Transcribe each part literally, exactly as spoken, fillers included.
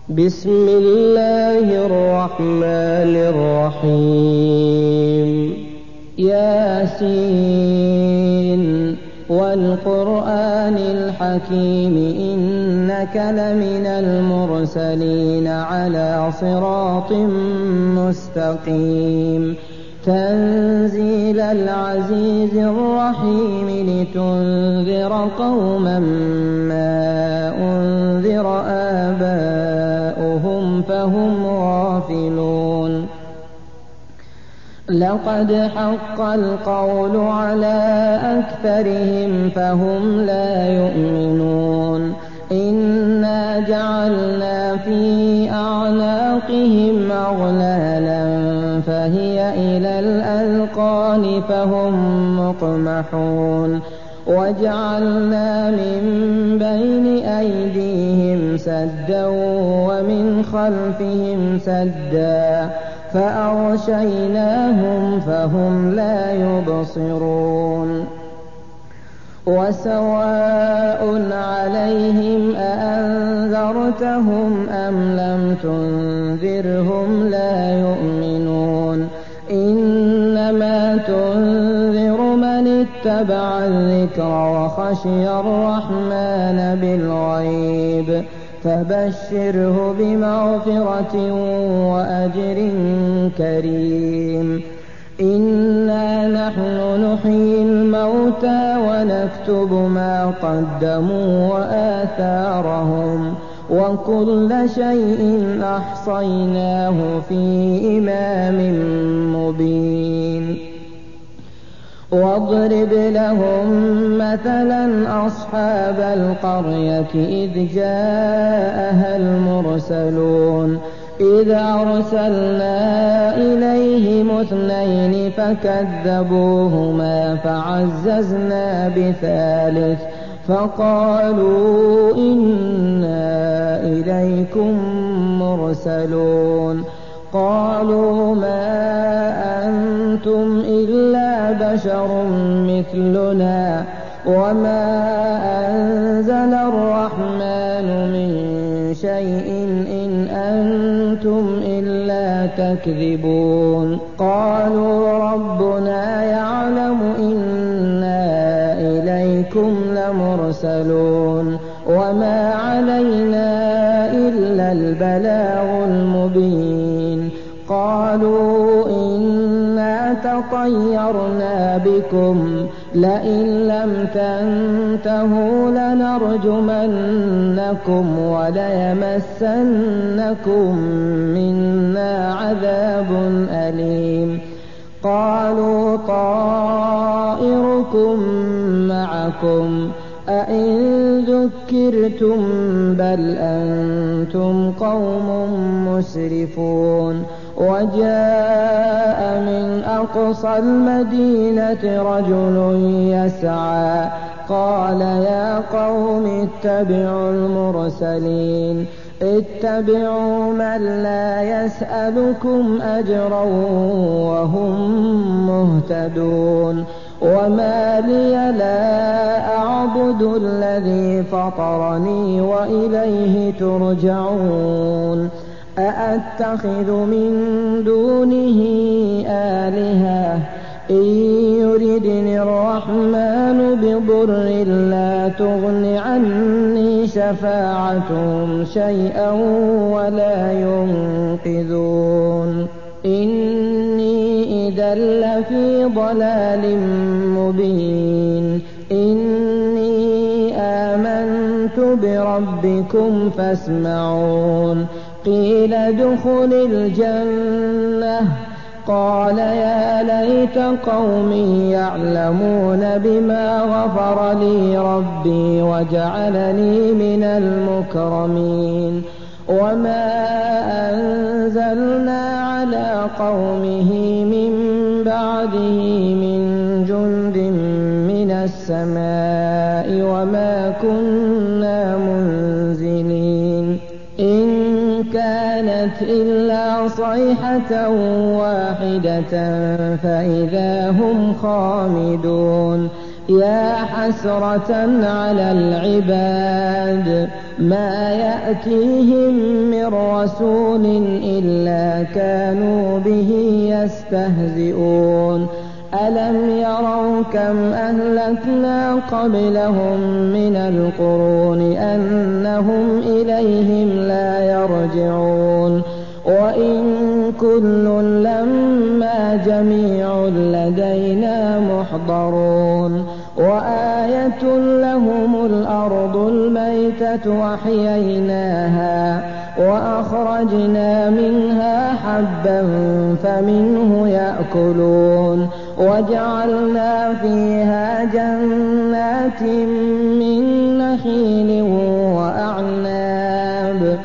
بسم الله الرحمن الرحيم ياسين والقرآن الحكيم إنك لمن المرسلين على صراط مستقيم تنزيل العزيز الرحيم لتنذر قوما ما أنذر آباؤهم فهم غافلون لقد حق القول على أكثرهم فهم لا يؤمنون إنا جعلنا في أعناقهم أغلالا فهي إلى الأذقان فهم مقمحون وجعلنا من بين أيديهم سدا ومن خلفهم سدا فأغشيناهم فهم لا يبصرون وسواء عليهم أأنذرتهم أم لم تنذرهم لا يؤمنون إنما تنذر من اتبع الذكر وخشي الرحمن بالغيب فبشره بمغفرة وأجر كريم إنا نحن نحيي الموتى ونكتب ما قدموا وآثارهم وكل شيء أحصيناه في إمام مبين واضرب لهم مثلا أصحاب القرية إذ جاءها المرسلون إذ أرسلنا إليهم اثنين فكذبوهما فعززنا بثالث فقالوا إنا إليكم مرسلون قالوا ما أنتم إلا بشر مثلنا وما أنزل الرحمن من شيء إن أنتم إلا تكذبون قالوا ربنا يعلم إنا إليكم لمرسلون وما علينا إلا البلاغ المبين قالوا إنا تطيرنا بكم لئن لم تنتهوا لنرجمنكم وليمسنكم منا عذاب أليم قالوا طائركم معكم أئن ذكرتم بل أنتم قوم مسرفون وجاء من أقصى المدينة رجل يسعى قال يا قوم اتبعوا المرسلين اتبعوا من لا يسألكم أجرا وهم مهتدون وما لي لا أعبد الذي فطرني وإليه ترجعون أأتخذ من دونه آلهة إن يردني الرحمن بضر لا تغن عني شفاعتهم شيئا ولا ينقذون إني إذا لفي ضلال مبين إني آمنت بربكم فاسمعون قيل ادخل الجنة قال يا ليت قومي يعلمون بما غفر لي ربي وجعلني من المكرمين وما أنزلنا على قومه من بعده من جند من السماء وما كنا منزلين إن كانت إلا صيحة واحدة فإذا هم خامدون يا حسرة على العباد ما يأتيهم من رسول إلا كانوا به يستهزئون ألم يروا كم أهلكنا قبلهم من القرون أنهم إليهم لا يرجعون وإن كل لما جميع لدينا محضرون وآية لهم الأرض الميتة أحييناها وأخرجنا منها حبا فمنه يأكلون وجعلنا فيها جنات من نخيل وأعناب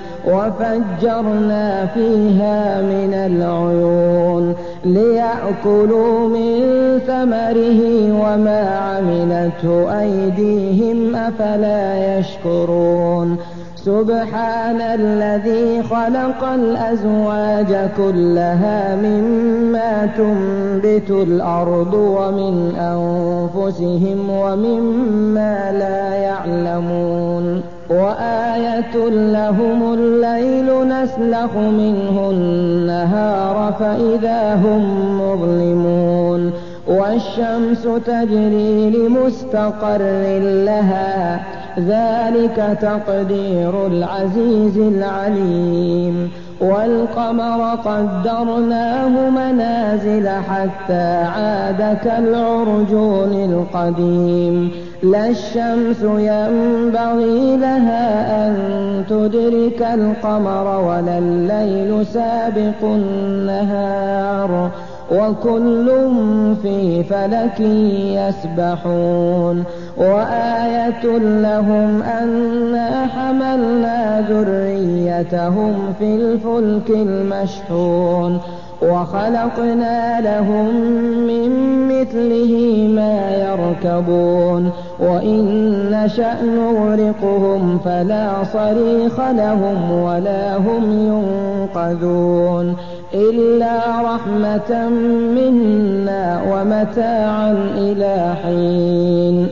وفجرنا فيها من العيون ليأكلوا من ثمره وما عملته أيديهم أفلا يشكرون سبحان الذي خلق الأزواج كلها مما تنبت الأرض ومن أنفسهم ومما لا يعلمون وآية لهم الليل نسلخ منه النهار فإذا هم مظلمون والشمس تجري لمستقر لها ذلك تقدير العزيز العليم والقمر قدرناه منازل حتى عاد كالعرجون القديم لا الشمس ينبغي لها أن تدرك القمر ولا الليل سابق النهار وكل في فلك يسبحون وآية لهم أنا حملنا ذريتهم في الفلك المشحون وخلقنا لهم من مثله ما يركبون وإن نشأ نغرقهم فلا صريخ لهم ولا هم ينقذون إلا رحمة منا ومتاعا إلى حين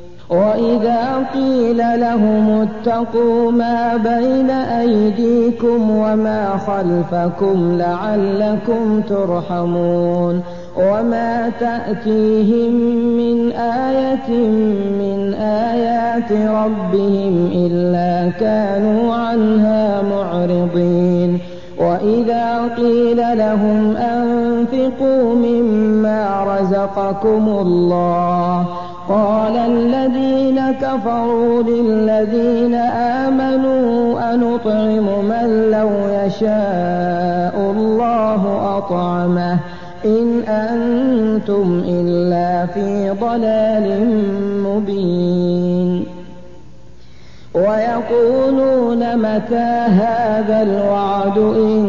وإذا قيل لهم اتقوا ما بين أيديكم وما خلفكم لعلكم ترحمون وما تأتيهم من آية من آيات ربهم إلا كانوا عنها معرضين وإذا قيل لهم أنفقوا مما رزقكم الله قال الذين كفروا للذين آمنوا أنطعم من لو يشاء الله أطعمه إن أنتم إلا في ضلال مبين ويقولون متى هذا الوعد إن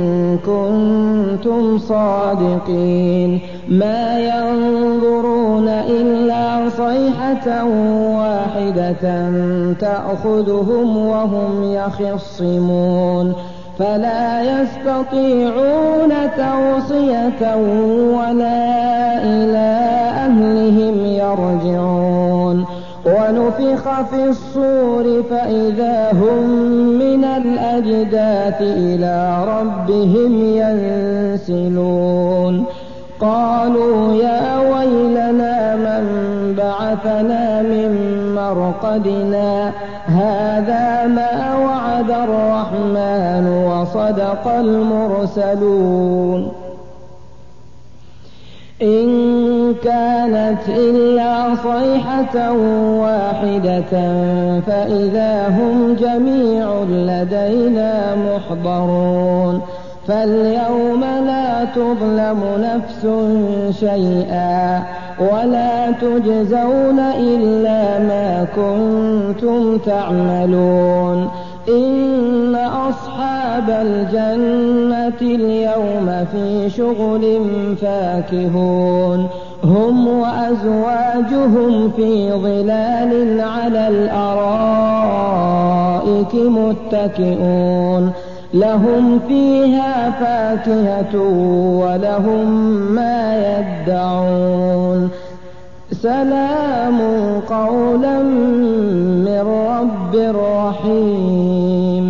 كنتم صادقين ما ينظرون إلا صيحة واحدة تأخذهم وهم يخصمون فلا يستطيعون توصية ولا إلى أهلهم يرجعون ونفخ في الصور فإذا هم من الأجداث إلى ربهم ينسلون قالوا يا ويلنا من بعثنا من مرقدنا هذا ما وعد الرحمن وصدق المرسلون إن كانت إلا صيحة واحدة فإذا هم جميع لدينا محضرون فاليوم لا تظلم نفس شيئا ولا تجزون إلا ما كنتم تعملون إن أصحاب الجنة اليوم في شغل فاكهون هم وأزواجهم في ظلال على الأرائك متكئون لهم فيها فاكهة ولهم ما يدعون سلام قولا من رب رحيم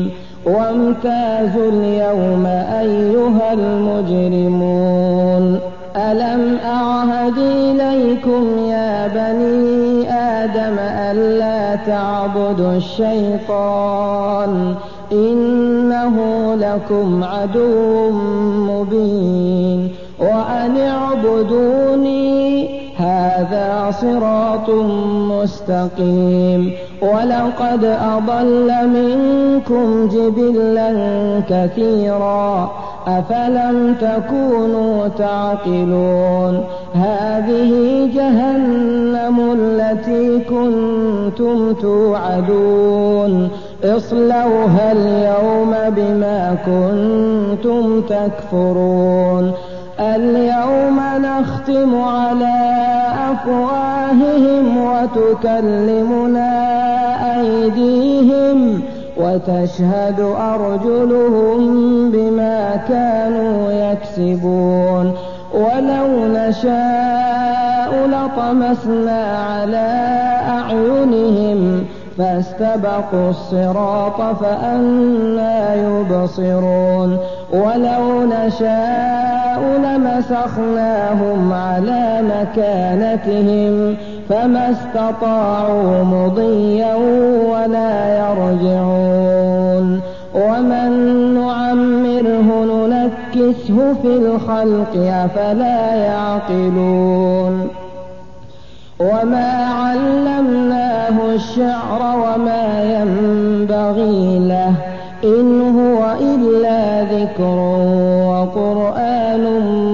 وامتازوا اليوم أيها المجرمون ألم أعهد إليكم يا بني آدم ألا تعبدوا الشيطان إنه لكم عدو مبين وأن اعبدوني هذا صراط مستقيم ولقد أضل منكم جبلا كثيرا أفلم تكونوا تعقلون هذه جهنم التي كنتم توعدون اصلوها اليوم بما كنتم تكفرون اليوم نختم على أفواههم وتكلمنا أيديهم وتشهد أرجلهم بما كانوا يكسبون ولو نشاء لطمسنا على أعينهم فاستبقوا الصراط فأنى يبصرون ولو نشاء لمسخناهم على مكانتهم فما استطاعوا مضيا ولا يرجعون ومن نعمره ننكسه في الخلق أفلا يعقلون وما علمناه الشعر وما ينبغي له إن هو إلا ذكر وقرآن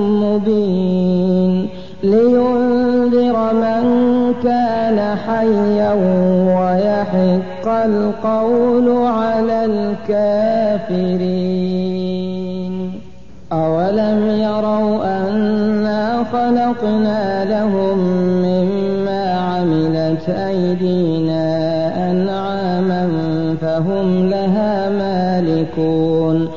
مبين لينذر من كان حيا ويحق القول على الكافرين أولم يروا أنا خلقنا لهم مما عملت أيدينا أنعاما فهم لها مالكون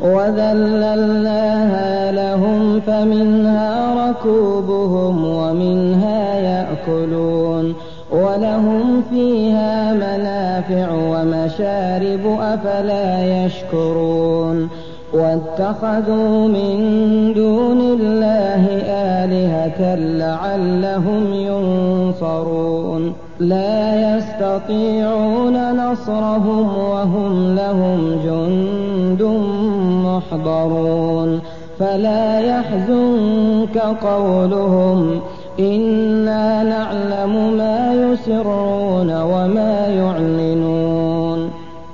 وذللناها لهم فمنها ركوبهم ومنها يأكلون ولهم فيها منافع ومشارب أفلا يشكرون واتخذوا من دون الله آلهة لعلهم ينصرون لا يستطيعون نصرهم وهم لهم جند محضرون فلا يحزنك قولهم إنا نعلم ما يسرون وما يعلنون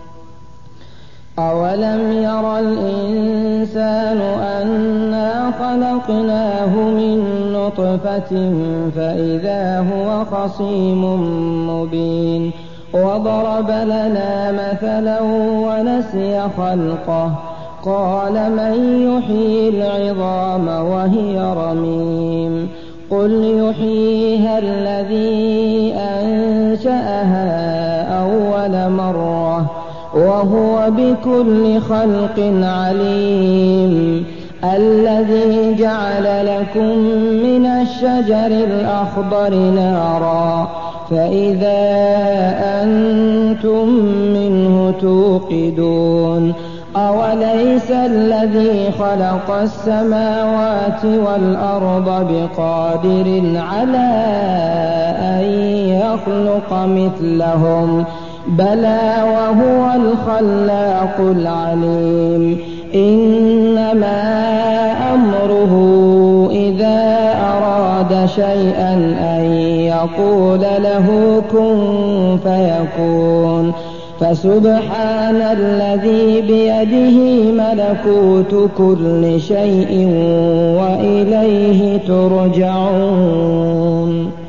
أولم ير الإنسان أنا خلقناه من نطفة فإذا هو خصيم مبين وضرب لنا مثلا ونسي خلقه قال من يحيي العظام وهي رميم قل يحييها الذي أنشأها أول مرة وهو بكل خلق عليم الذي جعل لكم من الشجر الأخضر نارا فإذا أنتم منه توقدون أوليس الذي خلق السماوات والأرض بقادر على أن يخلق مثلهم بلى وهو الخلاق العليم إنما أمره إذا أراد شيئا أن يقول له كن فيكون فسبحان الذي بيده ملكوت كل شيء وإليه ترجعون.